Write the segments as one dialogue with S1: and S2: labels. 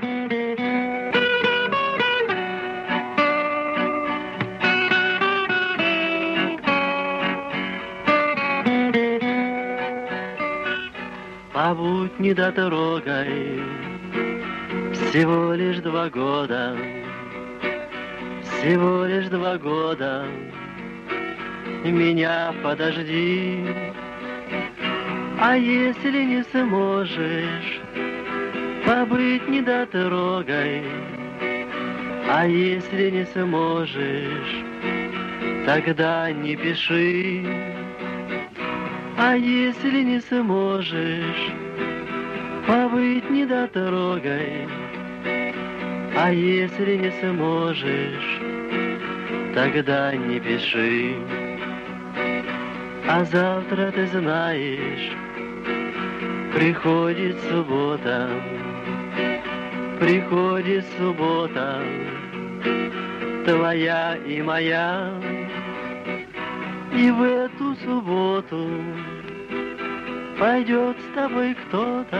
S1: Побудь недотрогой, всего лишь 2 года, всего лишь 2 года, меня подожди. А если не сможешь побыть недотрогой, а если не сможешь, тогда не пиши. А если не сможешь побыть недотрогой, а если не сможешь, тогда не пиши. А завтра, ты знаешь, приходит суббота, приходит суббота, твоя и моя. И в эту субботу пойдет с тобой кто-то,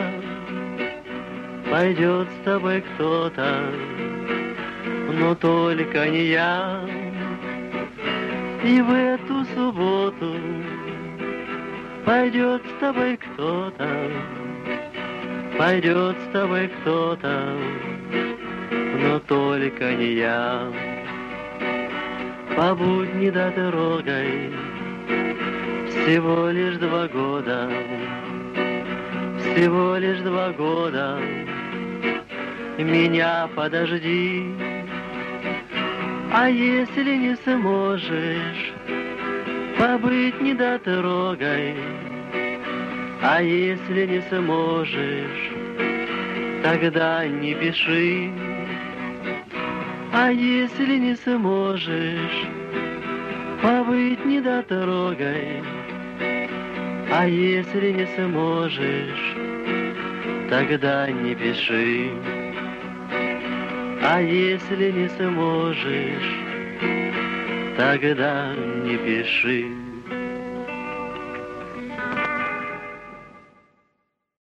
S1: пойдет с тобой кто-то, но только не я. И в эту субботу пойдет с тобой кто-то, пойдет с тобой кто-то, но только не я. Побудь недотрогой, всего лишь 2 года, всего лишь 2 года, меня подожди. А если не сможешь побыть недотрогой, а если не сможешь, тогда не пиши. А если не сможешь побыть недотрогой, а если не сможешь, тогда не пиши. А если не сможешь, тогда не пиши.